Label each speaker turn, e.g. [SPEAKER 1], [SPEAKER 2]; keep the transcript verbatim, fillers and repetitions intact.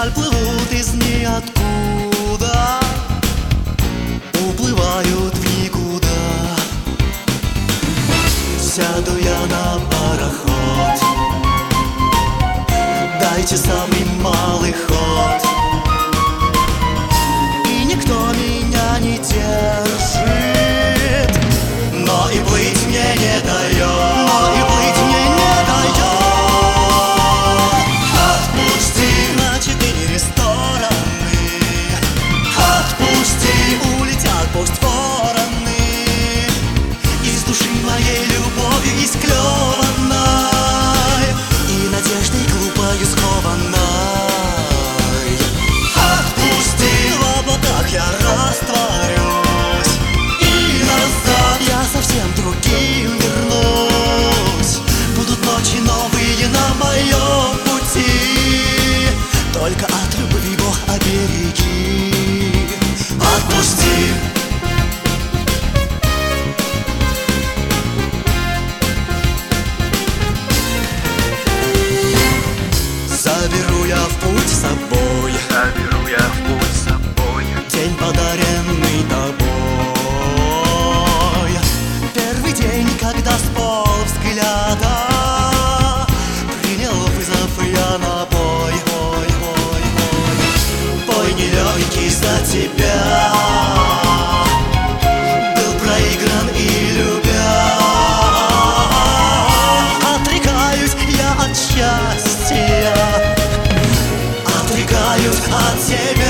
[SPEAKER 1] вдаль плывут из ниоткуда, уплывают в никуда. Сяду я на пароход, дайте самый малый ход, и никто меня не держит, но и плыть мне не дает, но и плыть мне не дает. Отпусти на четыре стороны, отпусти, улетят пусть вороны из души моей любовью исклеванной и надеждой глупою скованной. Отпусти, в облаках я растворюсь, и назад я совсем другим вернусь. Будут ночи новые на моем пути, только от любви Бог обереги. Отпусти. Заберу я в путь с собой,
[SPEAKER 2] Заберу я в путь с собой
[SPEAKER 1] день, подаренный тобой. Первый день, когда с полвзгляда принял вызов я на бой. Ой, ой, ой. Бой нелегкий за тебя был проигран и любя. Отрекаюсь я от счастья, отрекаюсь от тебя.